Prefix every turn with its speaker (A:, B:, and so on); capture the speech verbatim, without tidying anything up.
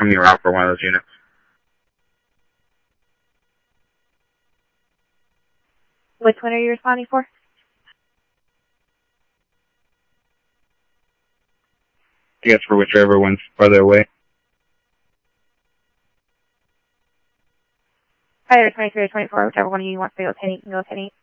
A: from your route for one of those units.
B: Which one are you responding for?
A: I guess for whichever one's farther away.
B: Either twenty-three or twenty-four, whichever one of you wants to go with Penny, you can go with Penny.